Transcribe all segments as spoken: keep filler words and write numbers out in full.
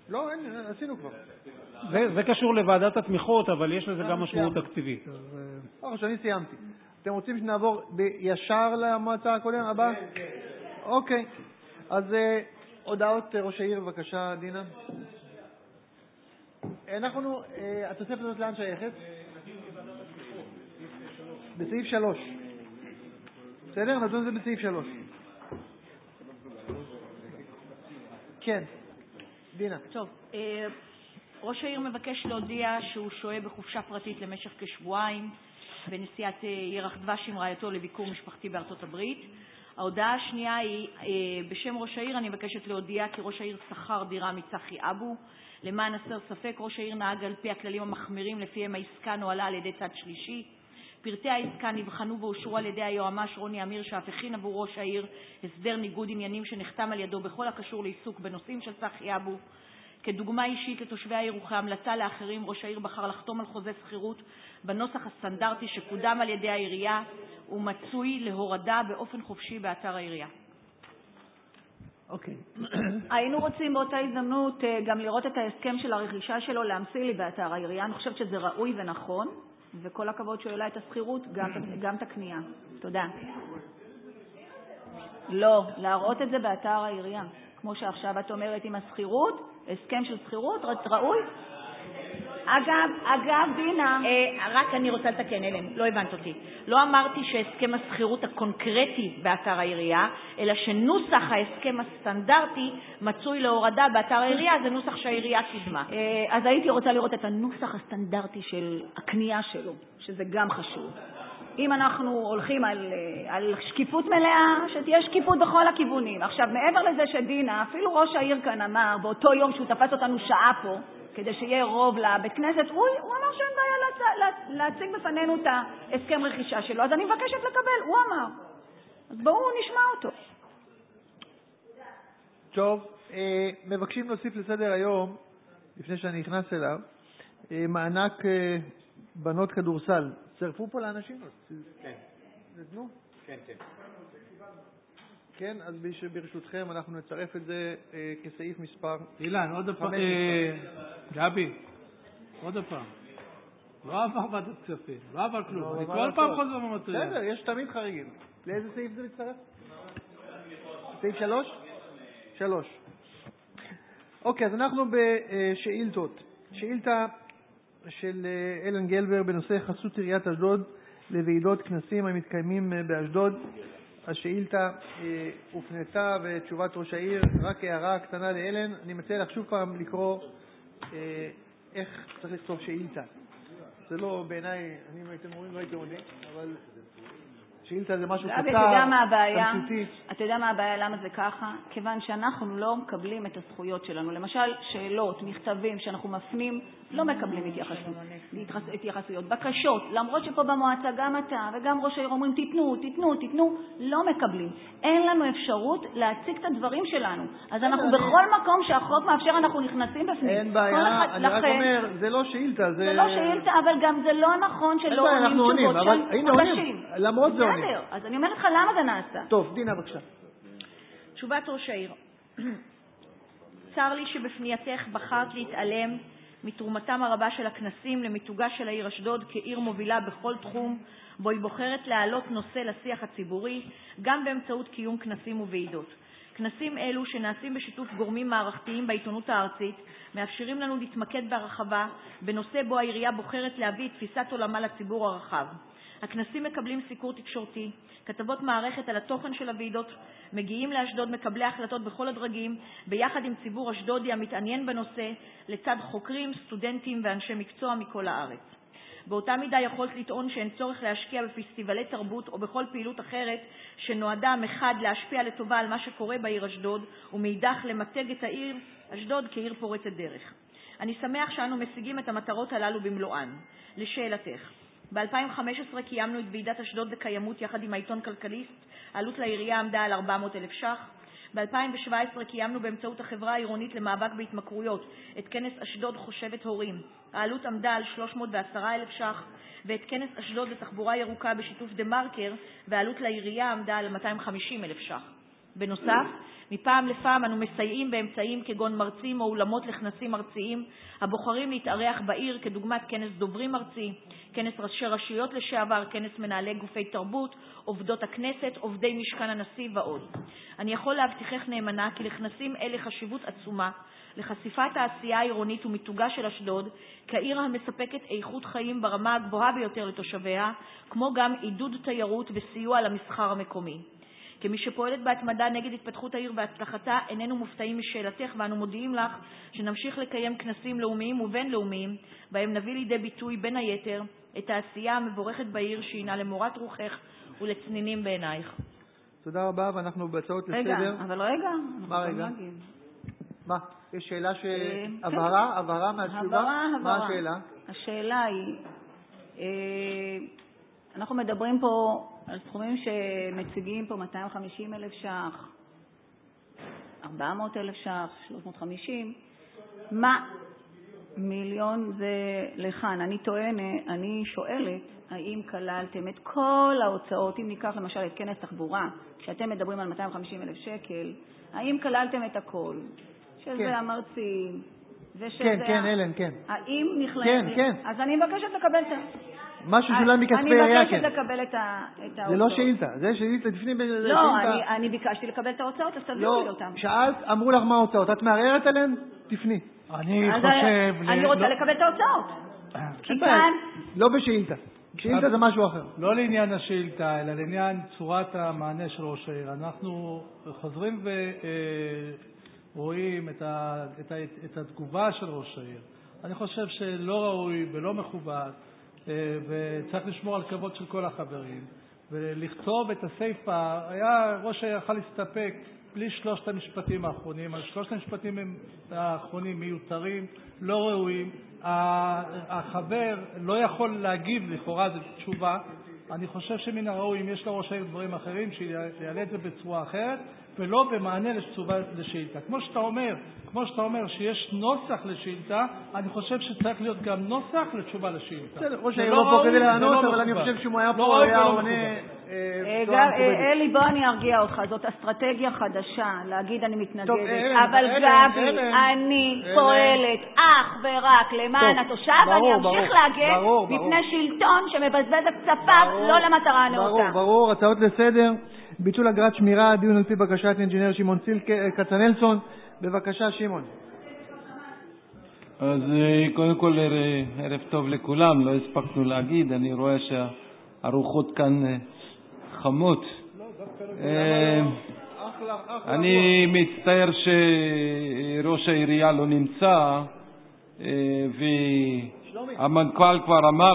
לא, אין, עשינו כבר. זה קשור לוועדת התמיכות, אבל יש לזה גם משמעות תקציבית. או שאני סיימתי. אתם רוצים שנעבור ישר למועצה הקודם הבא? כן, כן. אוקיי. אז הודעות ראש העיר, בבקשה, דינה. אנחנו, התוספת הזאת לאן שייכת? בסעיף שלוש. בסדר? נדון זה בסעיף שלוש. כן. דינה. טוב, ראש העיר מבקש להודיע שהוא שוהה בחופשה פרטית למשך כשבועיים בנסיעת ירח דבש עם רעייתו לביקור משפחתי בארצות הברית. ההודעה השנייה היא, בשם ראש העיר אני מבקשת להודיע כי ראש העיר שכר דירה מצחי אבו. למען הסר ספק, ראש העיר נהג על פי הכללים המחמירים לפיהם העסקה נוהלה על ידי צד שלישי. פרטי העסקה נבחנו ואושרו על ידי היועמ"ש רוני אמיר, שאף הכין עבור ראש העיר הסדר ניגוד עניינים שנחתם על ידו בכל הקשור לעיסוק בנושאים של צחי אבו. כדוגמה אישית לתושבי העיר וכהמלצה לאחרים, ראש העיר בחר לחתום על חוזה שכירות בנוסח הסטנדרטי שקודם על ידי העירייה ומצוי להורדה באופן חופשי באתר העירייה. אוקיי. היינו רוצים באותה הזדמנות גם לראות את ההסכם של הרכישה שלו להמציא לי באתר העירייה. אני חושבת שזה ראוי ונכון, וכל הכבוד שהוא העלה את השכירות, גם, גם את הקנייה. תודה. לא, להראות את זה באתר העירייה. כמו שעכשיו את אומרת עם השכירות, הסכם של שכירות, ראוי? אגב, אגב, דינה. רק אני רוצה לתקן, אלם, לא הבנת אותי. לא אמרתי שהסכם השכירות הקונקרטי באתר העירייה, אלא שנוסח ההסכם הסטנדרטי מצוי להורדה באתר העירייה, זה נוסח שהעירייה קידמה. אז הייתי רוצה לראות את הנוסח הסטנדרטי של הקנייה שלו, שזה גם חשוב. אם אנחנו הולכים על, על שקיפות מלאה, שתהיה שקיפות בכל הכיוונים. עכשיו, מעבר לזה שדינה, אפילו ראש העיר כאן אמר, באותו יום שהוא תפס אותנו שעה פה, כדי שיהיה רוב לבית כנסת, הוא, הוא אמר שאין בעיה להצ... להציג בפנינו את ההסכם רכישה שלו, אז אני מבקשת לקבל, הוא אמר. אז בואו נשמע אותו. טוב, אה, מבקשים להוסיף לסדר היום, לפני שאני נכנס אליו, אה, מענק אה, בנות כדורסל. צרפו פה לאנשים? כן. נתנו? כן, כן. כן, אז ברשותכם אנחנו נצרף את זה אה, כסעיף מספר אילן, עוד פעם, אה, גבי, עוד פעם. לא עבר ועדת כספים, לא עבר כלום. אני כל פעם חוזר במטרייה. בסדר, יש תמיד חריגים. לאיזה סעיף זה מצטרף? סעיף שלוש? שלוש. אוקיי, אז אנחנו בשאילתות. שאילתה של אלן גלבר בנושא חסות עיריית אשדוד לוועידות כנסים המתקיימים באשדוד. השאילתה אה, הופנתה ותשובת ראש העיר, רק הערה קטנה לאלן, אני מציע לך שוב פעם לקרוא אה, איך צריך לכתוב שאילתה. זה לא בעיניי, אני אם הייתם אומרים לא הייתם עונים, אבל שאילתה זה משהו קצר, תמציתי. אתה יודע מה הבעיה, למה זה ככה? כיוון שאנחנו לא מקבלים את הזכויות שלנו. למשל, שאלות, מכתבים שאנחנו מפנים, לא מקבלים התייחסות, התייחסויות, בקשות, למרות שפה במועצה גם אתה וגם ראש העיר אומרים תיתנו, תיתנו, תיתנו, לא מקבלים. אין לנו אפשרות להציג את הדברים שלנו. אז אנחנו בכל מקום שהחוק מאפשר אנחנו נכנסים בפנים. אין בעיה, אני רק אומר, זה לא שאילתה. זה לא שאילתה, אבל גם זה לא נכון שלא עונים תשובות של חודשים. למרות זה עונים. אז אני אומרת לך למה זה נעשה. טוב, דינה בבקשה. תשובת ראש העיר. צר לי שבפנייתך בחרת להתעלם מתרומתם הרבה של הכנסים למיתוגה של העיר אשדוד כעיר מובילה בכל תחום בו היא בוחרת להעלות נושא לשיח הציבורי, גם באמצעות קיום כנסים וועידות. כנסים אלו שנעשים בשיתוף גורמים מערכתיים בעיתונות הארצית מאפשרים לנו להתמקד בהרחבה בנושא בו העירייה בוחרת להביא את תפיסת עולמה לציבור הרחב. הכנסים מקבלים סיקור תקשורתי, כתבות מערכת על התוכן של הוועידות, מגיעים לאשדוד מקבלי החלטות בכל הדרגים, ביחד עם ציבור אשדודי המתעניין בנושא, לצד חוקרים, סטודנטים ואנשי מקצוע מכל הארץ. באותה מידה יכולת לטעון שאין צורך להשקיע בפסטיבלי תרבות או בכל פעילות אחרת שנועדה מחד להשפיע לטובה על מה שקורה בעיר אשדוד ומאידך למתג את העיר אשדוד כעיר פורצת דרך. אני שמח שאנו משיגים את המטרות הללו במלואן. לשאלתך, ב-אלפיים וחמש עשרה קיימנו את ועידת אשדוד וקיימות יחד עם העיתון כלכליסט, העלות לעירייה עמדה על ארבע מאות אלף ש"ח. ב-אלפיים שבע עשרה קיימנו באמצעות החברה העירונית למאבק בהתמכרויות את כנס אשדוד חושבת הורים, העלות עמדה על שלוש מאות ועשרה אלף ש"ח, ואת כנס אשדוד לתחבורה ירוקה בשיתוף דה מרקר, והעלות לעירייה עמדה על מאתיים וחמישים אלף ש"ח. בנוסף, מפעם לפעם אנו מסייעים באמצעים כגון מרצים או אולמות לכנסים ארציים הבוחרים להתארח בעיר, כדוגמת כנס דוברים ארצי, כנס ראשי רשויות לשעבר, כנס מנהלי גופי תרבות, עובדות הכנסת, עובדי משכן הנשיא ועוד. אני יכול להבטיחך נאמנה כי לכנסים אלה חשיבות עצומה לחשיפת העשייה העירונית ומיתוגה של אשדוד כעיר המספקת איכות חיים ברמה הגבוהה ביותר לתושביה, כמו גם עידוד תיירות וסיוע למסחר המקומי. כמי שפועלת בהתמדה נגד התפתחות העיר והצלחתה, איננו מופתעים משאלתך, ואנו מודיעים לך שנמשיך לקיים כנסים לאומיים ובינלאומיים, בהם נביא לידי ביטוי בין היתר את העשייה המבורכת בעיר שהינה למורת רוחך ולצנינים בעינייך. תודה רבה, ואנחנו בהצעות לסדר. רגע, אבל רגע. מה רגע? מה? יש שאלה ש... הבהרה? הבהרה מהתשובה? הבהרה, הבהרה. מה השאלה? השאלה היא, אנחנו מדברים פה על סכומים שמציגים פה מאתיים וחמישים אלף ש"ח, ארבע מאות אלף ש"ח, שלוש מאות וחמישים. מה? מיליון זה לכאן. אני טוענת, אני שואלת, האם כללתם את כל ההוצאות, אם ניקח למשל את כנס תחבורה, כשאתם מדברים על מאתיים וחמישים אלף שקל, האם כללתם את הכל? שזה כן. המרצים, ושזה... כן, כן, אלן, כן. האם נכלל... כן, כן. אז אני מבקשת לקבל את ה... מה ששולם מכספי העירייה, כן. אני מבקשת לקבל את ההוצאות. זה לא שאילתה, זה שאילתה, לפני... לא, אני ביקשתי לקבל את ההוצאות, אז תביאו לי אותם. שאלת, אמרו לך מה ההוצאות, את מערערת עליהן? תפני. אני חושב... אני רוצה לקבל את ההוצאות. כי כאן... לא בשאילתה. שאילתה זה משהו אחר. לא לעניין השאילתה, אלא לעניין צורת המענה של ראש העיר. אנחנו חוזרים ורואים את, ה, את, ה, את התגובה של ראש העיר. אני חושב שלא ראוי ולא מכובד, וצריך לשמור על כבוד של כל החברים. ולכתוב את הסייפה, היה ראש העיר יכול להסתפק בלי שלושת המשפטים האחרונים. אז שלושת המשפטים האחרונים מיותרים, לא ראויים. החבר לא יכול להגיב, לכאורה זו תשובה. אני חושב שמן הראוי, אם יש לראש העיר דברים אחרים, שיעלה את זה בצורה אחרת, ולא במענה לתשובה לשאילתה. כמו שאתה אומר, כמו שאתה אומר שיש נוסח לשאילתה, אני חושב שצריך להיות גם נוסח לתשובה לשאילתה. בסדר, ראש העיר לא פה כדי לענות, אבל אני חושב שהוא היה פה, היה עונה... אלי, בוא אני ארגיע אותך, זאת אסטרטגיה חדשה, להגיד אני מתנגדת, אבל גבי, אני פועלת אך ורק למען התושב, ואני אמשיך להגן מפני שלטון שמבזבז את כספיו לא למטרה נאותה. ברור, ברור, הצעות לסדר, ביטול אגרת שמירה, דיון על פי בקשת אינג'ינר שמעון כצנלסון. בבקשה, שמעון. אז קודם כל ערב טוב לכולם, לא הספקנו להגיד, אני רואה שהרוחות כאן חמות. אני מצטער שראש העירייה לא נמצא, והמנכ"ל כבר אמר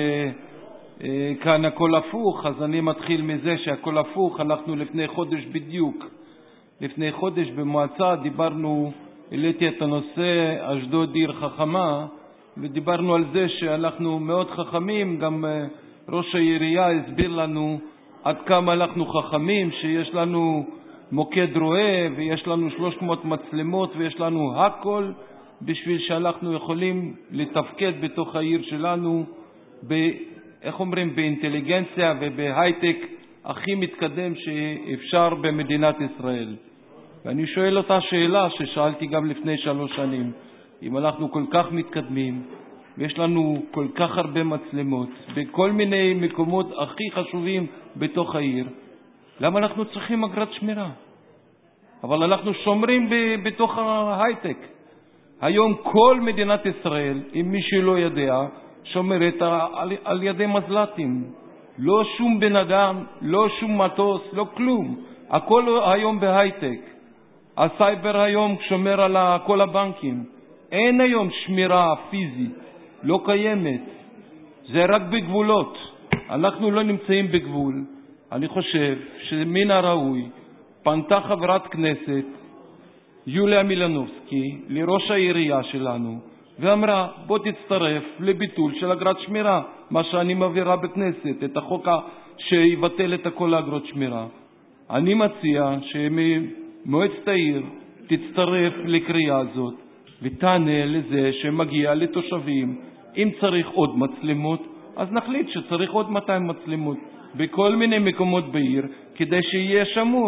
שכאן הכל הפוך, אז אני מתחיל מזה שהכל הפוך. אנחנו לפני חודש בדיוק, לפני חודש במועצה דיברנו, העליתי את הנושא אשדוד עיר חכמה, ודיברנו על זה שאנחנו מאוד חכמים. גם ראש העירייה הסביר לנו עד כמה אנחנו חכמים, שיש לנו מוקד רואה ויש לנו שלוש מאות מצלמות ויש לנו הכל בשביל שאנחנו יכולים לתפקד בתוך העיר שלנו ב, איך אומרים, באינטליגנציה ובהייטק הכי מתקדם שאפשר במדינת ישראל. ואני שואל אותה שאלה ששאלתי גם לפני שלוש שנים, אם אנחנו כל כך מתקדמים ויש לנו כל כך הרבה מצלמות בכל מיני מקומות הכי חשובים בתוך העיר, למה אנחנו צריכים אגרת שמירה? אבל אנחנו שומרים ב- בתוך ההייטק. היום כל מדינת ישראל, אם מישהו לא יודע, שומרת על, על ידי מזל"טים. לא שום בן אדם, לא שום מטוס, לא כלום. הכל היום בהייטק. הסייבר היום שומר על כל הבנקים. אין היום שמירה פיזית, לא קיימת. זה רק בגבולות. אנחנו לא נמצאים בגבול. אני חושב שמן הראוי פנתה חברת כנסת יוליה מילנובסקי לראש העירייה שלנו ואמרה, בוא תצטרף לביטול של אגרת שמירה, מה שאני מעבירה בכנסת, את החוק שיבטל את כל אגרות שמירה. אני מציע שמועצת העיר תצטרף לקריאה הזאת ותענה לזה שמגיע לתושבים. אם צריך עוד מצלמות, אז נחליט שצריך עוד מאתיים מצלמות בכל מיני מקומות בעיר כדי שיהיה שמור.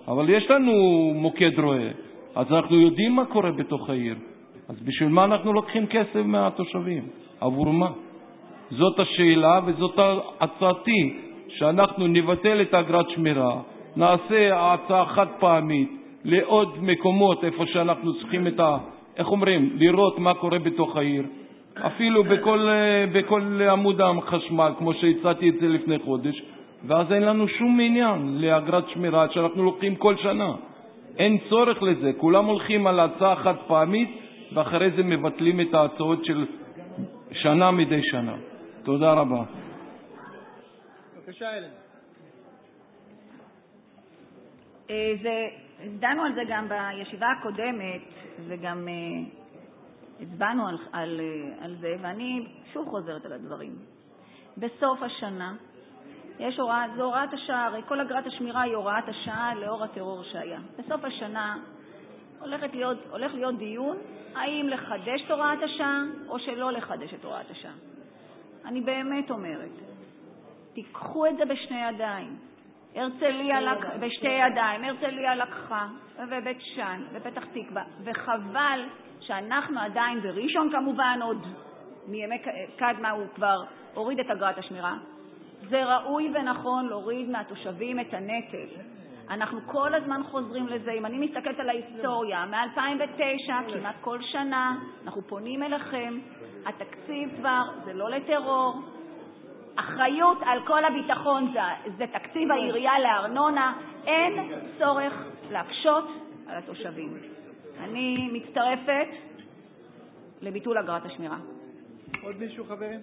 אבל יש לנו מוקד רואה, אז אנחנו יודעים מה קורה בתוך העיר. אז בשביל מה אנחנו לוקחים כסף מהתושבים? עבור מה? זאת השאלה, וזאת הצעתי, שאנחנו נבטל את אגרת שמירה, נעשה הצעה חד פעמית לעוד מקומות איפה שאנחנו צריכים את ה... איך אומרים? לראות מה קורה בתוך העיר. אפילו בכל, בכל עמוד החשמל, כמו שהצעתי את זה לפני חודש, ואז אין לנו שום עניין לאגרת שמירה שאנחנו לוקחים כל שנה. אין צורך לזה, כולם הולכים על הצעה חד פעמית, ואחרי זה מבטלים את ההצעות של שנה מדי שנה. תודה רבה. בבקשה, אלן. זה, דנו על זה גם בישיבה הקודמת, וגם הצבענו על, על, על זה, ואני שוב חוזרת על הדברים. בסוף השנה, יש הוראה, זו הוראת השעה, הרי כל אגרת השמירה היא הוראת השעה לאור הטרור שהיה. בסוף השנה הולכת להיות, הולך להיות דיון, האם לחדש את הוראת השעה או שלא לחדש את הוראת השעה. אני באמת אומרת, תיקחו את זה בשני ידיים. הרצליה לק... בשתי ידיים, הרצליה לקחה, ובית שאן, ופתח תקווה, וחבל שאנחנו עדיין בראשון כמובן, עוד מימי קדמה הוא כבר הוריד את אגרת השמירה. זה ראוי ונכון להוריד מהתושבים את הנטל. אנחנו כל הזמן חוזרים לזה. אם אני מסתכלת על ההיסטוריה, מ-אלפיים ותשע, כמעט כל שנה, אנחנו פונים אליכם, התקציב כבר, זה לא לטרור, אחריות על כל הביטחון זה, זה תקציב העירייה לארנונה, אין צורך להקשות על התושבים. אני מצטרפת לביטול אגרת השמירה. עוד מישהו חברים?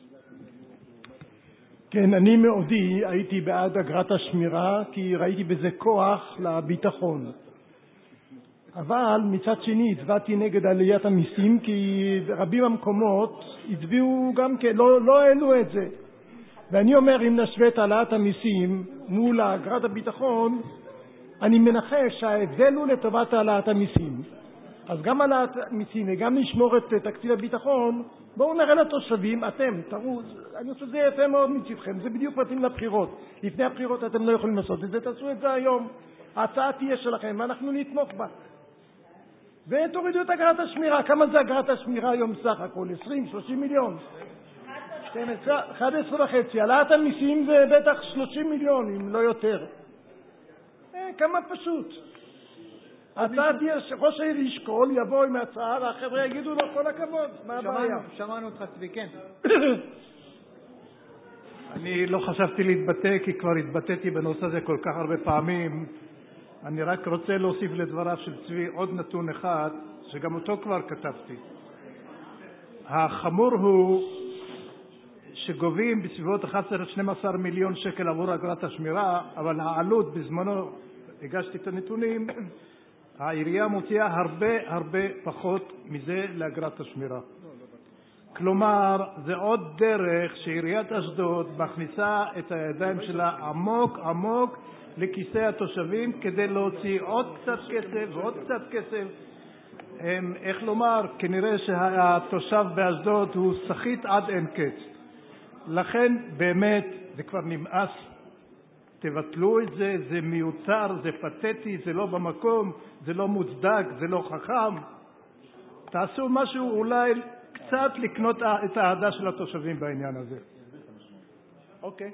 כן, אני מעודי הייתי בעד אגרת השמירה כי ראיתי בזה כוח לביטחון. אבל מצד שני הצבעתי נגד עליית המיסים כי רבים המקומות הצביעו גם כן, לא, לא העלו את זה. ואני אומר, אם נשווה את העלאת המיסים מול אגרת הביטחון, אני מנחש שההבדל הוא לטובת העלאת המיסים. אז גם העלאת המיסים וגם לשמור את תקציב הביטחון, בואו נראה לתושבים, אתם, תראו, אני חושב שזה יפה מאוד מצדכם, זה בדיוק מתאים לבחירות. לפני הבחירות אתם לא יכולים לעשות את זה, תעשו את זה היום. ההצעה תהיה שלכם ואנחנו נתמוך בה. ותורידו את אגרת השמירה. כמה זה אגרת השמירה היום סך הכל? עשרים, שלושים מיליון? אחד עשרה וחצי. העלאת המיסים זה בטח שלושים מיליון, אם לא יותר. אה, כמה פשוט. ההצעה תהיה שראש העיר ישקול, יבוא עם ההצעה, והחבר'ה יגידו לו כל הכבוד. מה הבעיה? שמענו אותך צבי, כן. אני לא חשבתי להתבטא, כי כבר התבטאתי בנושא הזה כל כך הרבה פעמים. אני רק רוצה להוסיף לדבריו של צבי עוד נתון אחד, שגם אותו כבר כתבתי. החמור הוא שגובים בסביבות אחד עשר עד שנים עשר מיליון שקל עבור אגרת השמירה, אבל העלות בזמנו, הגשתי את הנתונים, העירייה מוציאה הרבה הרבה פחות מזה לאגרת השמירה. כלומר, זה עוד דרך שעיריית אשדוד מכניסה את הידיים שלה עמוק עמוק לכיסי התושבים כדי להוציא עוד קצת כסף ועוד קצת כסף. הם, איך לומר, כנראה שהתושב באשדוד הוא שחית עד אין קץ. לכן באמת זה כבר נמאס. תבטלו את זה, זה מיותר, זה פתטי, זה לא במקום, זה לא מוצדק, זה לא חכם. תעשו משהו אולי קצת לקנות את האהדה של התושבים בעניין הזה. אוקיי.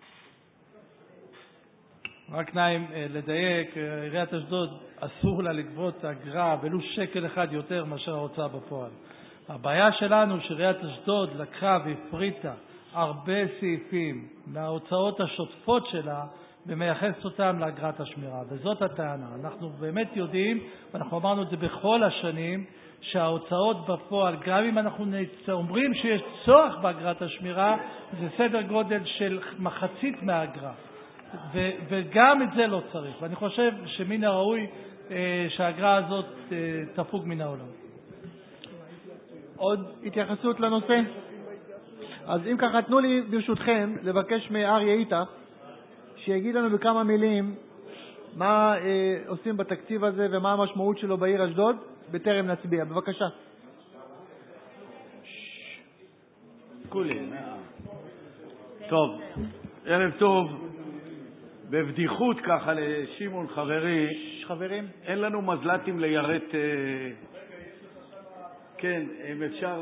רק נעים לדייק, עיריית אשדוד אסור לה לגבות אגרה ולו שקל אחד יותר מאשר ההוצאה בפועל. הבעיה שלנו שעיריית אשדוד לקחה והפריטה הרבה סעיפים מההוצאות השוטפות שלה ומייחסת אותם לאגרת השמירה, וזאת הטענה. אנחנו באמת יודעים, ואנחנו אמרנו את זה בכל השנים, שההוצאות בפועל, גם אם אנחנו אומרים שיש צורך באגרת השמירה, זה סדר גודל של מחצית מהאגרה. ו- וגם את זה לא צריך. ואני חושב שמן הראוי אה, שהאגרה הזאת אה, תפוג מן העולם. עוד התייחסות לנושא? אז אם ככה, תנו לי ברשותכם לבקש מאריה איתך שיגיד לנו בכמה מילים מה אה, עושים בתקציב הזה ומה המשמעות שלו בעיר אשדוד בטרם נצביע. בבקשה. כולים. טוב, ערב טוב. בבדיחות ככה לשימון חברי, חברים, אין לנו מזל"טים לירט, כן, אם אפשר...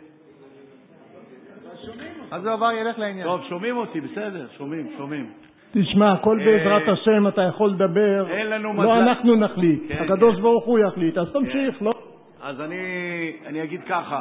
אז הוא עבר ילך לעניין. טוב, שומעים אותי, בסדר, שומעים, שומעים. תשמע, הכל בעזרת השם, אתה יכול לדבר, לא אנחנו נחליט, הקדוש ברוך הוא יחליט, אז תמשיך, לא? אז אני אגיד ככה,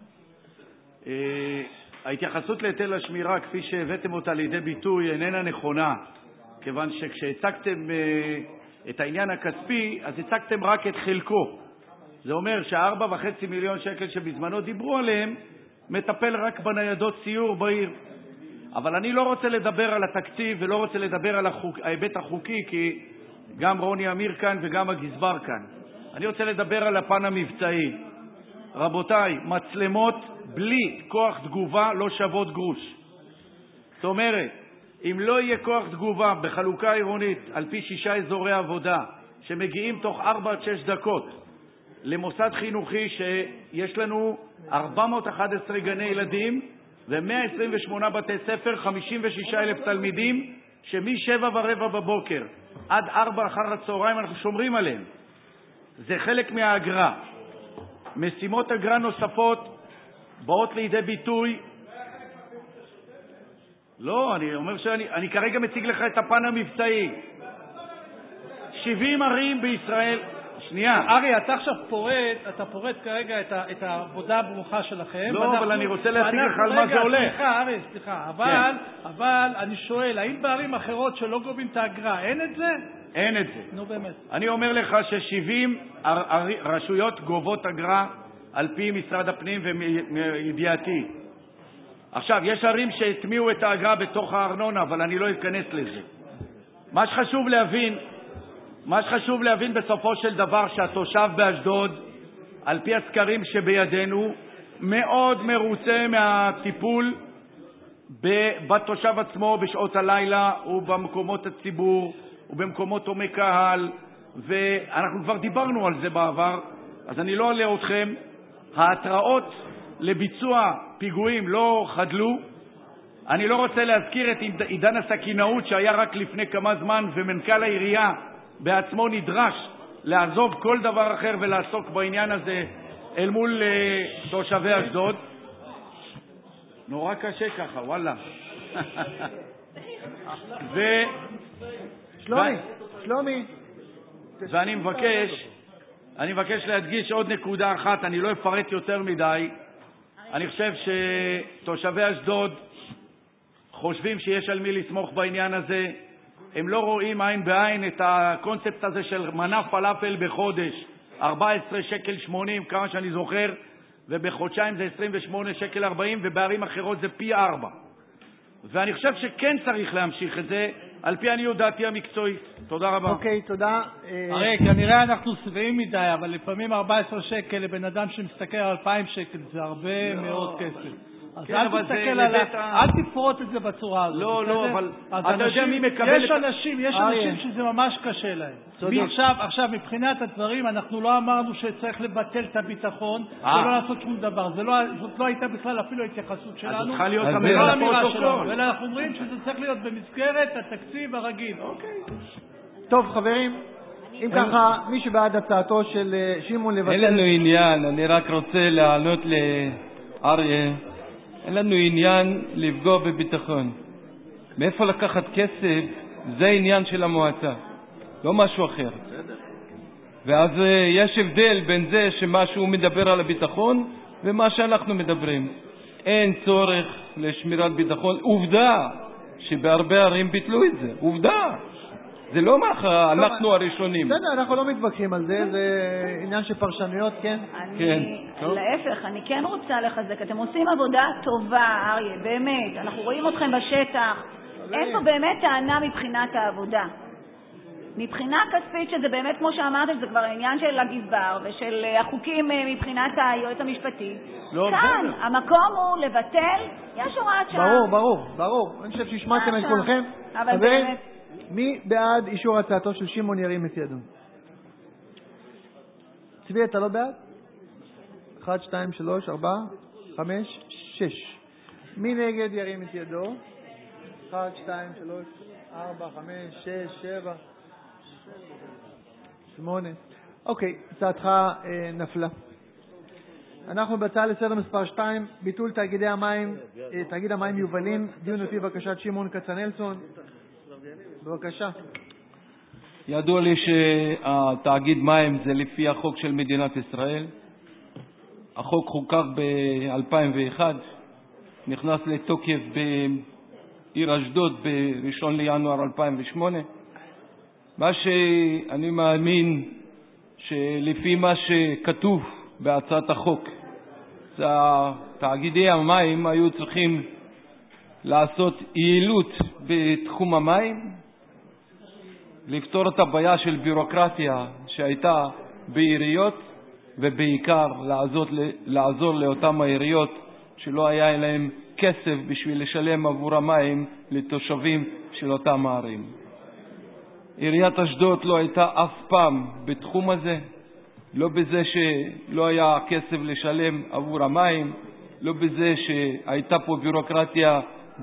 ההתייחסות להיטל השמירה כפי שהבאתם אותה לידי ביטוי איננה נכונה, כיוון שכשהצגתם את העניין הכספי, אז הצגתם רק את חלקו. זה אומר שהארבע וחצי מיליון שקל שבזמנו דיברו עליהם, מטפל רק בניידות סיור בעיר. אבל אני לא רוצה לדבר על התקציב ולא רוצה לדבר על החוק, ההיבט החוקי, כי גם רוני אמיר כאן וגם הגזבר כאן. אני רוצה לדבר על הפן המבצעי. רבותיי, מצלמות בלי כוח תגובה לא שוות גרוש. זאת אומרת, אם לא יהיה כוח תגובה בחלוקה עירונית על פי שישה אזורי עבודה שמגיעים תוך ארבע עד שש דקות למוסד חינוכי שיש לנו ארבע מאות ואחד עשרה גני ילדים ו-מאה עשרים ושמונה בתי ספר, חמישים ושישה אלף תלמידים, שמשבע ורבע בבוקר עד ארבע אחר הצהריים אנחנו שומרים עליהם. זה חלק מהאגרה. משימות אגרה נוספות באות לידי ביטוי. לא, אני אומר שאני אני כרגע מציג לך את הפן המבצעי. שבעים ערים בישראל. שנייה. ארי, אתה עכשיו פורט, אתה פורט כרגע את, ה, את העבודה הברוכה שלכם. לא, אבל אני רוצה להציג לך על מה זה הולך. סליחה, ארי, סליחה. אבל, אבל אני שואל, האם בערים אחרות שלא גובים את האגרה, אין את זה? אין את זה. נו באמת. אני אומר לך ש-שבעים רשויות גובות אגרה על פי משרד הפנים ומידיעתי. עכשיו, יש ערים שהטמיעו את האגרה בתוך הארנונה, אבל אני לא אכנס לזה. מה שחשוב להבין, מה שחשוב להבין בסופו של דבר שהתושב באשדוד, על פי הסקרים שבידינו, מאוד מרוצה מהטיפול בתושב עצמו בשעות הלילה ובמקומות הציבור ובמקומות תומי קהל, ואנחנו כבר דיברנו על זה בעבר, אז אני לא עלה אתכם. ההתראות לביצוע פיגועים לא חדלו. אני לא רוצה להזכיר את עידן הסכינאות שהיה רק לפני כמה זמן, ומנכ"ל העירייה בעצמו נדרש לעזוב כל דבר אחר ולעסוק בעניין הזה אל מול uh, תושבי אשדוד. נורא קשה ככה, וואלה. ו... שלומי, שלומי. ואני מבקש, אני מבקש להדגיש עוד נקודה אחת, אני לא אפרט יותר מדי. אני חושב שתושבי אשדוד חושבים שיש על מי לסמוך בעניין הזה. הם לא רואים עין בעין את הקונספט הזה של מנה פלאפל בחודש, ארבע עשרה שקל שמונים, כמה שאני זוכר, ובחודשיים זה עשרים ושמונה שקל ארבעים, ובערים אחרות זה פי ארבע. ואני חושב שכן צריך להמשיך את זה, על פי אני יודעתי המקצועית. תודה רבה. אוקיי, תודה. הרי כנראה אנחנו שבעים מדי, אבל לפעמים ארבע עשרה שקל לבן אדם שמסתכל על אלפיים שקל, זה הרבה מאוד כסף. אז אל תסתכל על... אל תפרוט את זה בצורה הזאת. לא, לא, אבל אתה יודע מי מקבל... יש אנשים, יש אנשים שזה ממש קשה להם. עכשיו, מבחינת הדברים, אנחנו לא אמרנו שצריך לבטל את הביטחון, ולא לעשות שום דבר. זאת לא הייתה בכלל אפילו התייחסות שלנו. אז צריכה להיות אמירה לפרוטוקול. אלא אנחנו אומרים שזה צריך להיות במסגרת התקציב הרגיל. אוקיי. טוב, חברים, אם ככה, מי שבעד הצעתו של שמעון לבטל... אין לנו עניין, אני רק רוצה לענות לאריה. אין לנו עניין לפגוע בביטחון. מאיפה לקחת כסף, זה עניין של המועצה, לא משהו אחר. ואז יש הבדל בין זה שמשהו מדבר על הביטחון ומה שאנחנו מדברים. אין צורך לשמירת ביטחון. עובדה שבהרבה ערים ביטלו את זה. עובדה. זה לא מה, אנחנו הראשונים. בסדר, אנחנו לא מתווכחים על זה, זה עניין של פרשנויות, כן? אני, להפך, אני כן רוצה לחזק. אתם עושים עבודה טובה, אריה, באמת. אנחנו רואים אתכם בשטח. אין פה באמת טענה מבחינת העבודה. מבחינה כספית, שזה באמת, כמו שאמרת, זה כבר עניין של הגזבר ושל החוקים מבחינת היועץ המשפטי. כאן, המקום הוא לבטל, יש הוראת שעה. ברור, ברור, ברור. אני חושב שהשמעתם את כולכם. אבל באמת... מי בעד אישור הצעתו של שמעון ירים את ידו? צבי, אתה לא בעד? אחד, שתיים, שלוש, ארבע, חמש, שש. מי נגד ירים את ידו? אחד, שתיים, שלוש, ארבע, חמש, שש, שבע, שמונה. אוקיי, הצעתך אה, נפלה. אנחנו בהצעה לסדר מספר שתיים, ביטול תאגידי המים, אה, תאגיד המים יובלים, דיון לפי בקשת שמעון כצנלסון. בבקשה. ידוע לי שהתאגיד מים זה לפי החוק של מדינת ישראל. החוק חוקק ב-אלפיים ואחת, נכנס לתוקף בעיר אשדוד ב-ראשון לינואר אלפיים ושמונה. מה שאני מאמין שלפי מה שכתוב בהצעת החוק, תאגידי המים היו צריכים לעשות יעילות בתחום המים, לפתור את הבעיה של בירוקרטיה שהייתה בעיריות, ובעיקר לעזור, לעזור לאותם העיריות שלא היה להם כסף בשביל לשלם עבור המים לתושבים של אותם הערים. עיריית אשדוד לא הייתה אף פעם בתחום הזה, לא בזה שלא היה כסף לשלם עבור המים, לא בזה שהייתה פה בירוקרטיה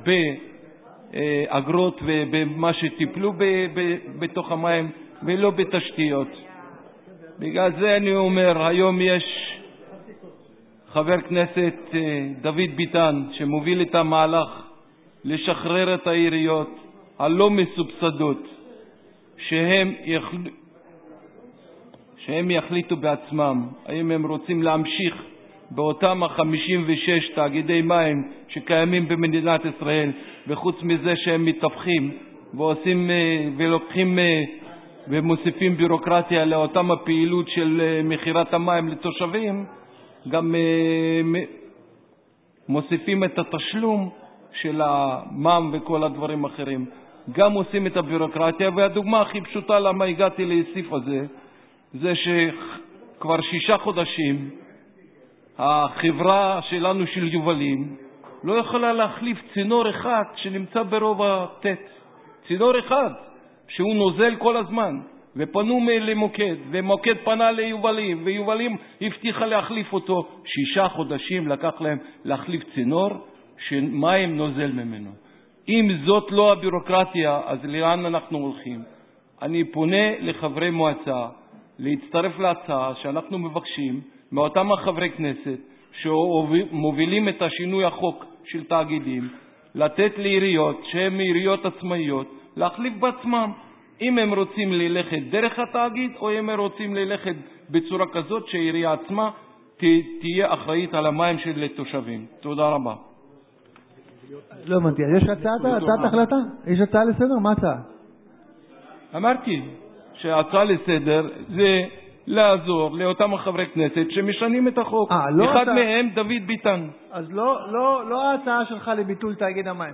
באגרות ובמה שטיפלו בתוך המים, ולא בתשתיות. בגלל זה אני אומר, היום יש חבר כנסת דוד ביטן שמוביל את המהלך לשחרר את העיריות הלא מסובסדות, שהם יחל... שהם יחליטו בעצמם האם הם רוצים להמשיך באותם ה-חמישים ושש תאגידי מים שקיימים במדינת ישראל, וחוץ מזה שהם מתווכים ועושים ולוקחים ומוסיפים בירוקרטיה לאותם הפעילות של מחירת המים לתושבים, גם מוסיפים את התשלום של המע"מ וכל הדברים האחרים, גם עושים את הבירוקרטיה. והדוגמה הכי פשוטה למה הגעתי להוסיף הזה, זה שכבר שישה חודשים החברה שלנו של יובלים לא יכולה להחליף צינור אחד שנמצא ברובע ט', צינור אחד שהוא נוזל כל הזמן, ופנו למוקד, ומוקד פנה ליובלים, ויובלים הבטיחה להחליף אותו. שישה חודשים לקח להם להחליף צינור שמים נוזל ממנו. אם זאת לא הבירוקרטיה, אז לאן אנחנו הולכים? אני פונה לחברי מועצה להצטרף להצעה שאנחנו מבקשים מאותם חברי כנסת שמובילים את השינוי החוק של תאגידים, לתת לעיריות שהן עיריות עצמאיות להחליף בעצמם, אם הם רוצים ללכת דרך התאגיד או אם הם רוצים ללכת בצורה כזאת שהעירייה עצמה תהיה אחראית על המים של התושבים. תודה רבה. לא הבנתי, יש הצעת החלטה? יש הצעה לסדר? מה הצעה? אמרתי שההצעה לסדר זה לעזור לאותם חברי כנסת שמשנים את החוק. 아, לא אחד אתה... מהם דוד ביטן. אז לא, לא, לא ההצעה שלך לביטול תאגיד המים.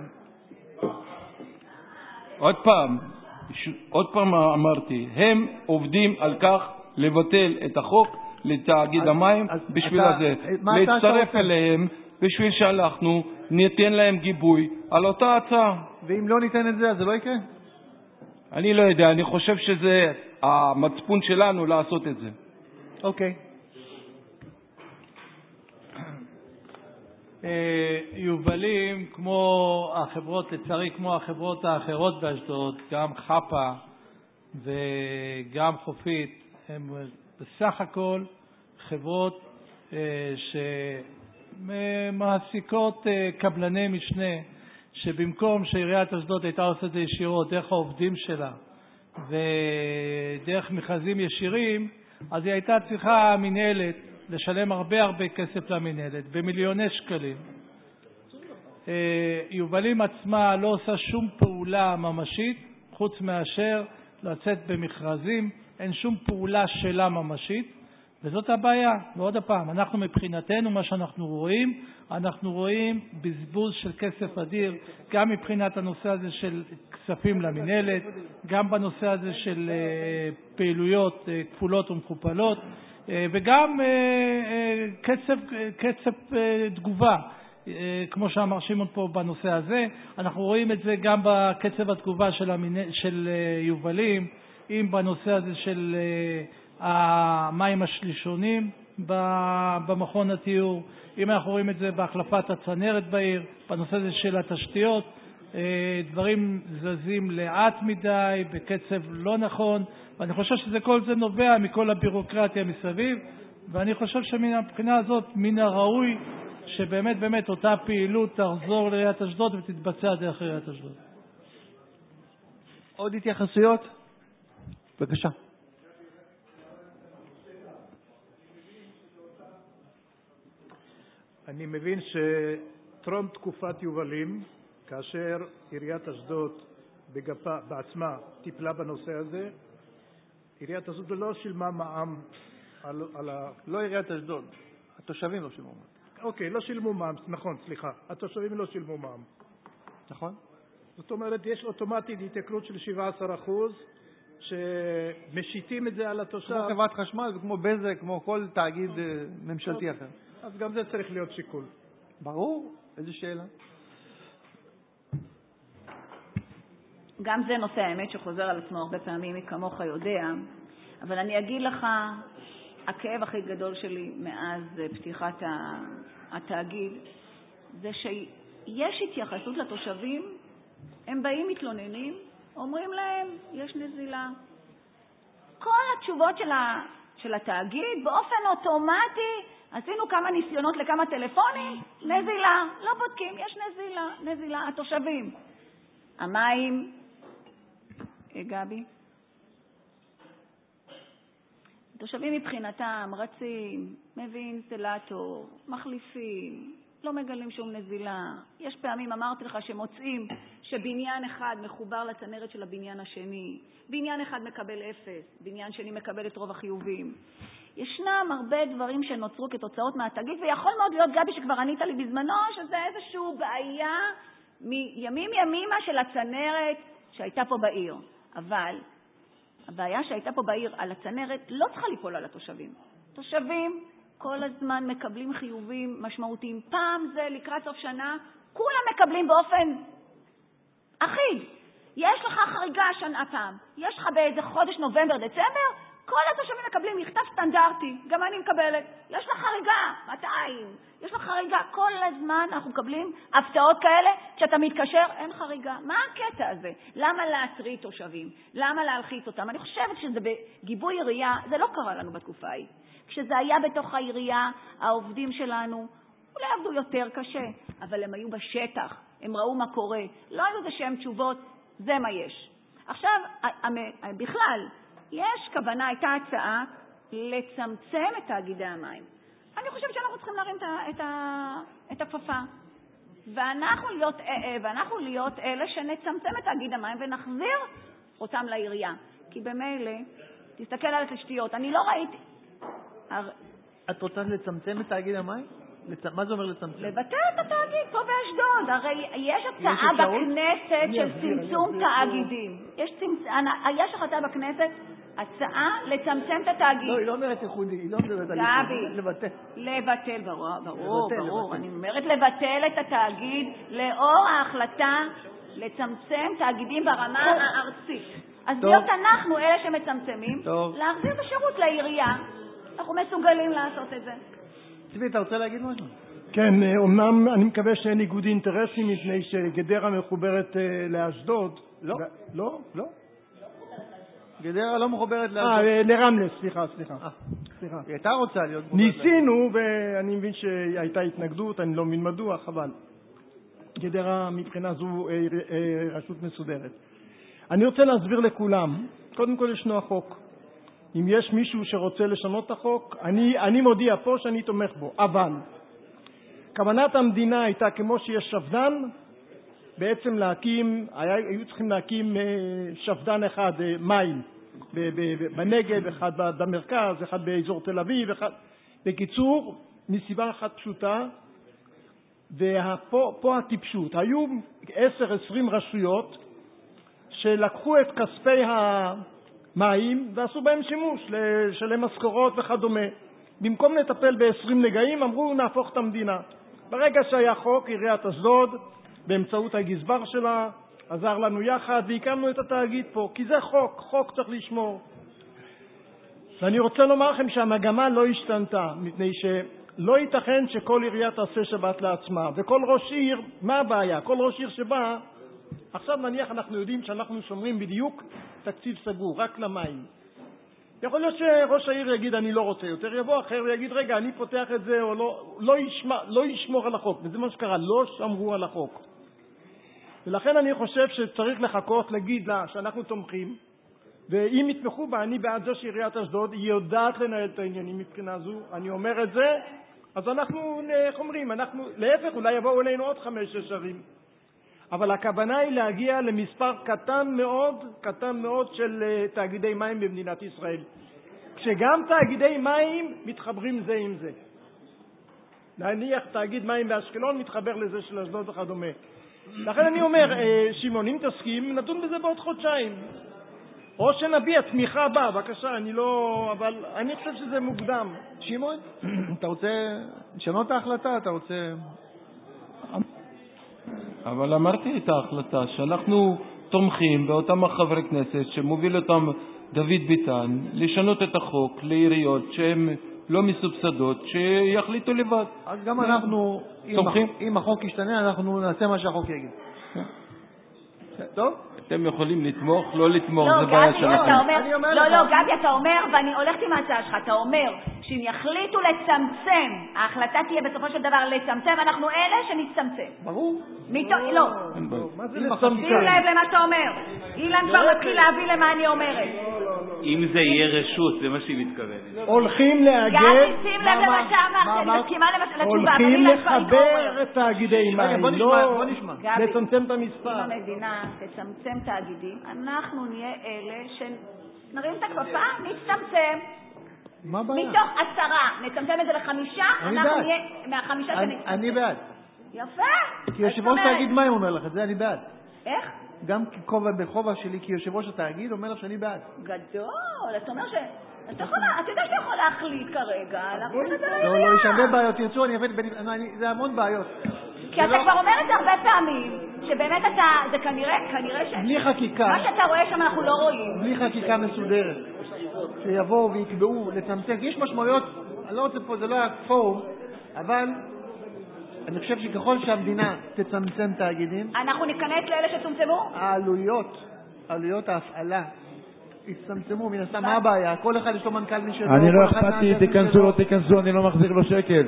עוד פעם, עוד פעם אמרתי, הם עובדים על כך לבטל את החוק לתאגיד אז, המים אז בשביל אתה, הזה. להצטרף אליהם בשביל שאנחנו ניתן להם גיבוי על אותה הצעה. ואם לא ניתן את זה, אז זה לא יקרה? אני לא יודע, אני חושב שזה המצפון שלנו לעשות את זה. אוקיי. יובלים, כמו החברות, לצערי כמו החברות האחרות באשדוד, גם חפה וגם חופית, הם בסך הכל חברות שמעסיקות קבלני משנה, שבמקום שעיריית אשדוד הייתה עושה את זה ישירות דרך העובדים שלה ודרך מכרזים ישירים, אז היא הייתה צריכה מנהלת לשלם הרבה הרבה כסף למנהלת, במיליוני שקלים. יובלים עצמה לא עושה שום פעולה ממשית, חוץ מאשר לצאת במכרזים, אין שום פעולה שלה ממשית, וזאת הבעיה. ועוד הפעם, אנחנו מבחינתנו, מה שאנחנו רואים, אנחנו רואים בזבוז של כסף אדיר, גם מבחינת הנושא הזה של כספים למנהלת, גם בנושא הזה של פעילויות כפולות ומכופלות, וגם קצב, קצב תגובה, כמו שאמר שמעון פה בנושא הזה. אנחנו רואים את זה גם בקצב התגובה של, המנ... של יובלים, אם בנושא הזה של המים השלישונים במכון התיאור, אם אנחנו רואים את זה בהחלפת הצנרת בעיר, בנושא הזה של התשתיות. דברים זזים לאט מדי, בקצב לא נכון, ואני חושב שזה כל זה נובע מכל הבירוקרטיה מסביב, ואני חושב שמן הבחינה הזאת מן הראוי שבאמת באמת אותה פעילות תחזור לעיריית אשדוד ותתבצע דרך עיריית אשדוד. עוד התייחסויות? בבקשה. אני מבין שטרום תקופת יובלים, כאשר עיריית אשדוד בגפה, בעצמה טיפלה בנושא הזה, עיריית אשדוד לא שילמה מע"מ על, על ה... לא עיריית אשדוד, התושבים לא שילמו מע"מ. אוקיי, לא שילמו מע"מ, נכון, סליחה, התושבים לא שילמו מע"מ. נכון? זאת אומרת, יש אוטומטית התייקרות של שבעה עשר אחוז, שמשיתים את זה על התושב. כמו חברת חשמל וכמו בזק, כמו כל תאגיד ממשלתי אחר. אז גם זה צריך להיות שיקול. ברור, איזו שאלה. גם זה נושא האמת שחוזר על עצמו הרבה פעמים, מי כמוך יודע, אבל אני אגיד לך, הכאב הכי גדול שלי מאז פתיחת התאגיד, זה שיש התייחסות לתושבים, הם באים מתלוננים, אומרים להם, יש נזילה. כל התשובות של, ה, של התאגיד, באופן אוטומטי, עשינו כמה ניסיונות לכמה טלפונים, נזילה, לא בודקים, יש נזילה, נזילה, התושבים. המים, גבי, התושבים מבחינתם רצים, מביאים אינסטלטור, מחליפים, לא מגלים שום נזילה. יש פעמים, אמרתי לך, שמוצאים שבניין אחד מחובר לצנרת של הבניין השני, בניין אחד מקבל אפס, בניין שני מקבל את רוב החיובים. ישנם הרבה דברים שנוצרו כתוצאות מהתאגיד, ויכול מאוד להיות, גבי, שכבר ענית לי בזמנו, שזה איזשהו בעיה מימים ימימה של הצנרת שהייתה פה בעיר. אבל הבעיה שהייתה פה בעיר על הצנרת לא צריכה ליפול על התושבים. תושבים כל הזמן מקבלים חיובים משמעותיים. פעם זה לקראת סוף שנה, כולם מקבלים באופן אחיד. יש לך חריגה שנה פעם, יש לך באיזה חודש נובמבר, דצמבר, כל התושבים מקבלים מכתב סטנדרטי, גם אני מקבלת. יש לך חריגה, מאתיים, יש לך חריגה. כל הזמן אנחנו מקבלים הפתעות כאלה, כשאתה מתקשר, אין חריגה. מה הקטע הזה? למה להטריד תושבים? למה להלחיץ אותם? אני חושבת שזה בגיבוי עירייה, זה לא קרה לנו בתקופה ההיא. כשזה היה בתוך העירייה, העובדים שלנו אולי עבדו יותר קשה, אבל הם היו בשטח, הם ראו מה קורה. לא היו זה שהם תשובות, זה מה יש. עכשיו, בכלל, יש כוונה, הייתה הצעה לצמצם את תאגידי המים. אני חושבת שאנחנו צריכים להרים את, את, את הכפפה. ואנחנו להיות, ואנחנו להיות אלה שנצמצם את תאגיד המים ונחזיר אותם לעירייה. כי במילא, תסתכל על התשתיות, אני לא ראיתי... את רוצה לצמצם את תאגיד המים? מה זה אומר לצמצם? לבטל את התאגיד פה באשדוד. הרי יש הצעה בכנסת של צמצום תאגידים. יש החלטה בכנסת, הצעה לצמצם את התאגיד. לא, היא לא אומרת ייחודי, היא לא אומרת על ייחודי. לבטל. לבטל, ברור, ברור, ברור. אני אומרת לבטל את התאגיד לאור ההחלטה לצמצם תאגידים ברמה הארצית. אז להיות אנחנו אלה שמצמצמים, להחזיר את השירות לעירייה. אנחנו מסוגלים לעשות את זה. צבי, אתה רוצה להגיד משהו? כן, אומנם אני מקווה שאין ניגוד אינטרסים מפני שגדרה מחוברת לאשדוד. לא. לא? לא? גדרה לא מחוברת לאשדוד. אה, לרמלה, סליחה, סליחה. סליחה. היא הייתה רוצה להיות מחוברת. ניסינו, ואני מבין שהייתה התנגדות, אני לא מבין מדוע, חבל. גדרה מבחינה זו רשות מסודרת. אני רוצה להסביר לכולם, קודם כל ישנו החוק. אם יש מישהו שרוצה לשנות את החוק, אני, אני מודיע פה שאני תומך בו. אבל כוונת המדינה הייתה כמו שיש שפדן, בעצם להקים, היו צריכים להקים שפדן אחד, מים, בנגב, אחד במרכז, אחד באזור תל אביב, אחד... בקיצור, מסיבה אחת פשוטה, ופה פה הטיפשות. היו עשר עשרים רשויות שלקחו את כספי המים ועשו בהם שימוש, לשלם משכורות וכדומה. במקום לטפל ב-עשרים נגעים, אמרו נהפוך את המדינה. ברגע שהיה חוק, עיריית אשדוד, באמצעות הגזבר שלה, עזר לנו יחד והקמנו את התאגיד פה, כי זה חוק, חוק צריך לשמור. ואני רוצה לומר לכם שהמגמה לא השתנתה, מפני שלא ייתכן שכל עירייה תעשה שבת לעצמה, וכל ראש עיר, מה הבעיה? כל ראש עיר שבא, עכשיו נניח אנחנו יודעים שאנחנו שומרים בדיוק תקציב סגור, רק למים. יכול להיות שראש העיר יגיד אני לא רוצה יותר, יבוא אחר ויגיד רגע אני פותח את זה או לא, לא, ישמע, לא ישמור על החוק, וזה מה שקרה, לא שמרו על החוק. ולכן אני חושב שצריך לחכות, להגיד לה שאנחנו תומכים, ואם יתמכו בה, אני בעד זה שעיריית אשדוד, היא יודעת לנהל את העניינים מבחינה זו, אני אומר את זה, אז אנחנו, איך אומרים, אנחנו, להפך, אולי יבואו אלינו עוד חמש, שש ערים. אבל הכוונה היא להגיע למספר קטן מאוד, קטן מאוד של uh, תאגידי מים במדינת ישראל. כשגם תאגידי מים מתחברים זה עם זה. נניח תאגיד מים באשקלון מתחבר לזה של אשדוד וכדומה. לכן אני אומר, uh, שמעון, אם תסכים, נדון בזה בעוד חודשיים. או שנביע תמיכה בה, בבקשה, אני לא... אבל אני חושב שזה מוקדם. שמעון, אתה רוצה לשנות את ההחלטה? אתה רוצה... אבל אמרתי את ההחלטה שאנחנו תומכים באותם חברי כנסת שמוביל אותם דוד ביטן לשנות את החוק לעיריות שהן לא מסובסדות, שיחליטו לבד. אז גם אנחנו, תומכים. אם החוק ישתנה, אנחנו נעשה מה שהחוק יגיד. טוב? אתם יכולים לתמוך, לא לתמוך, לא, זה בעיה שלכם. לא, לא, גבי, אתה אומר, ואני הולכת עם ההצעה שלך, אתה אומר שאם יחליטו לצמצם, ההחלטה תהיה בסופו של דבר לצמצם, אנחנו אלה שנצמצם. ברור. לא. מה זה לצמצם? שים לב למה אתה אומר. אילן כבר מתחיל להביא למה אני אומרת. אם זה יהיה רשות, זה מה שהיא מתכוונת. הולכים להגד... גבי, שים לב למה שאמרת, אני מסכימה לתשובה. הולכים לחבר את תאגידי מים, לא לצמצם את המספר. אם המדינה תצמצם תאגידים, אנחנו נהיה אלה שנרים את הכפפה, נצמצם. מה הבעיה? מתוך עשרה, נצמצם את זה לחמישה, אנחנו נהיה מהחמישה שנצמצם. אני בעד. יפה. כי יושב ראש תאגיד מים אומר לך את זה, אני בעד. איך? גם בכובע שלי, כי יושב ראש התאגיד אומר לך שאני בעד. גדול, אתה אומר ש... אתה יודע שאתה יכול להחליט כרגע, להחליט את זה לא, לא, יש הרבה בעיות, תרצו, אני אבד, זה המון בעיות. כי אתה כבר אומר את זה הרבה פעמים, שבאמת אתה, זה כנראה, כנראה ש... בלי חקיקה. מה שאתה רואה שם אנחנו לא רואים. בלי חקיקה מסודרת. שיבואו ויקבעו לצמצם. יש משמעויות, אני לא רוצה פה, זה לא הפורום, אבל אני חושב שככל שהמדינה תצמצם תאגידים... אנחנו ניכנס לאלה שצומצמו? העלויות, עלויות ההפעלה, יצטמצמו מן הסתם. מה הבעיה? כל אחד יש לו מנכ"ל משלו. אני לא אכפתי, תיכנסו, לא תיכנסו, אני לא מחזיר לו שקל.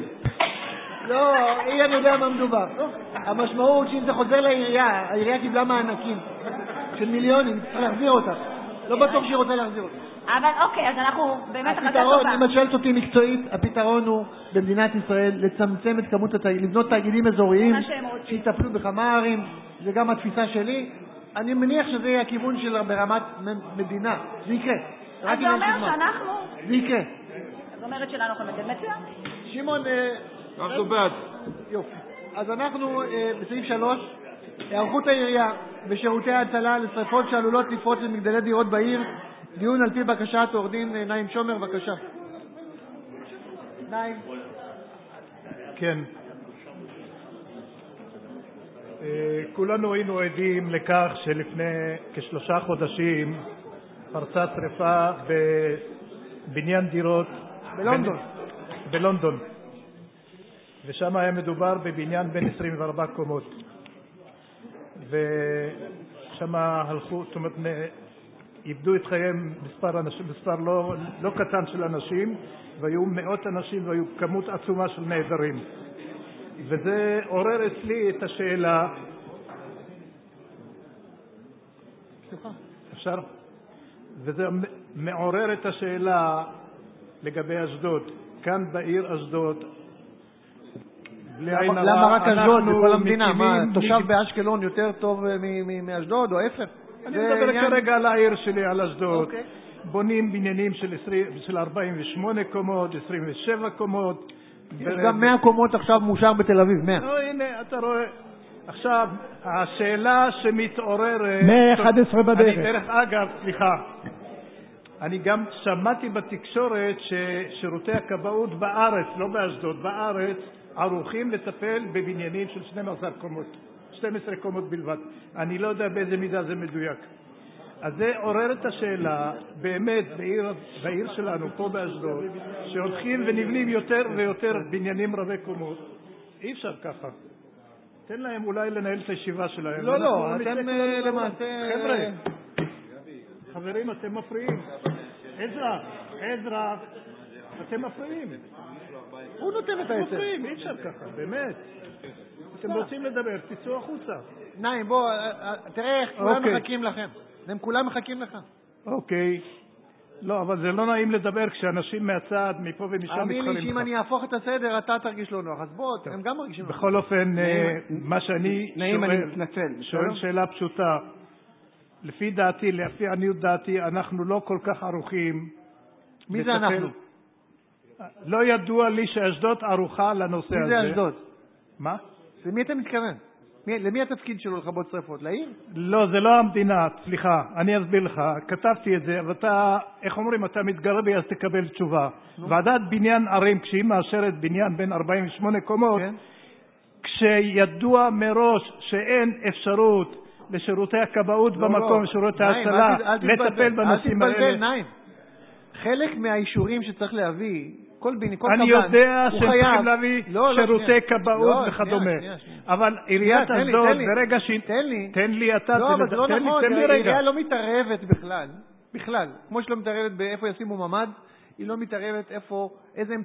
לא, אילן יודע מה מדובר. המשמעות שאם זה חוזר לעירייה, העירייה קיבלה מענקים של מיליונים, צריך להחזיר אותה. לא בטוח שהיא רוצה להחזיר אותה. אבל אוקיי, אז אנחנו באמת החלטה הפתרון, טובה. אם את שואלת אותי מקצועית, הפתרון הוא במדינת ישראל לצמצם את כמות התאגידים, לבנות תאגידים אזוריים שיטפלו בכמה ערים, זה גם התפיסה שלי. אני מניח שזה יהיה הכיוון של ברמת מדינה. זה יקרה. אז זה אומר שאנחנו... זה יקרה. זאת אומרת שלנו אנחנו מצוין? שמעון... אנחנו בעד. יופי. אז אנחנו בסעיף שלוש, היערכות העירייה ושירותי ההצלה לשרפות שעלולות לפרוץ למגדלי דירות בעיר, דיון על פי בקשת עורך דין נעים שומר, בבקשה. נעים. כן. כולנו היינו עדים לכך שלפני כשלושה חודשים פרצה שריפה בבניין דירות בלונדון. בלונדון. ושם היה מדובר בבניין בין עשרים וארבע קומות. ושם הלכו, זאת אומרת, איבדו את חייהם מספר אנשים, מספר לא, לא קטן של אנשים, והיו מאות אנשים והיו כמות עצומה של נעדרים. וזה עורר אצלי את השאלה, אפשר? וזה מעורר את השאלה לגבי אשדוד. כאן בעיר אשדוד, למה רק אשדוד בכל המדינה? מה, תושב באשקלון יותר טוב מאשדוד או ההפך? אני מדבר כרגע על העיר שלי, על אשדוד. בונים בניינים של ארבעים ושמונה קומות, עשרים ושבע קומות. יש גם מאה קומות עכשיו מאושר בתל אביב, מאה. הנה, אתה רואה. עכשיו, השאלה שמתעוררת... מאה ואחת עשרה בדרך. דרך אגב, סליחה. אני גם שמעתי בתקשורת ששירותי הכבאות בארץ, לא באשדוד, בארץ, ערוכים לטפל בבניינים של שתים עשרה קומות, שתים עשרה קומות בלבד. אני לא יודע באיזה מידה זה מדויק. אז זה עורר את השאלה, באמת, בעיר, בעיר שלנו, פה באשדוד, שהולכים ונבנים יותר ויותר בניינים רבי קומות. אי אפשר ככה. תן להם אולי לנהל את הישיבה שלהם. לא, לא, אתם למעשה... חבר'ה, חברים, אתם מפריעים. עזרא, עזרא, אתם מפריעים. הוא נותן את אתם העצר. מפריעים, אי אפשר ככה, באמת. אתם רוצים לדבר, תצאו החוצה. נעים, בוא, תראה איך כולם מחכים לכם. הם כולם מחכים לך. אוקיי. לא, אבל זה לא נעים לדבר כשאנשים מהצד, מפה ומשם מתחרים לך. האמין לי שאם אני אהפוך את הסדר, אתה תרגיש לא נוח. אז בוא, הם גם מרגישים נוח. בכל אופן, מה שאני שואל שאלה פשוטה. לפי דעתי, לפי עניות דעתי, אנחנו לא כל כך ערוכים. מי זה אנחנו? לא ידוע לי שאשדוד ערוכה לנושא הזה. מי זה אשדוד? מה? למי אתה מתכוון? למי התפקיד שלו לכבות שרפות? לעיר? לא, זה לא המדינה, סליחה, אני אסביר לך, כתבתי את זה, ואתה, איך אומרים, אתה מתגרה בי אז תקבל תשובה. ועדת בניין ערים, כשהיא מאשרת בניין בין ארבעים ושמונה קומות, כשידוע מראש שאין אפשרות לשירותי הכבאות במקום, שירותי ההצלה, לטפל בנושאים האלה. אל תתבלבל, נעים. חלק מהאישורים שצריך להביא, כל ביני, כל קבלן, אני יודע שהם צריכים להביא שירותי כבאות וכדומה. אבל עיריית אשדוד, ברגע שהיא... תן לי. תן לי אתה, לא, אבל זה לא נכון. תן לי רגע. העירייה לא מתערבת בכלל. בכלל. כמו שלא מתערבת באיפה ישימו ממ"ד, היא לא מתערבת איפה, איזה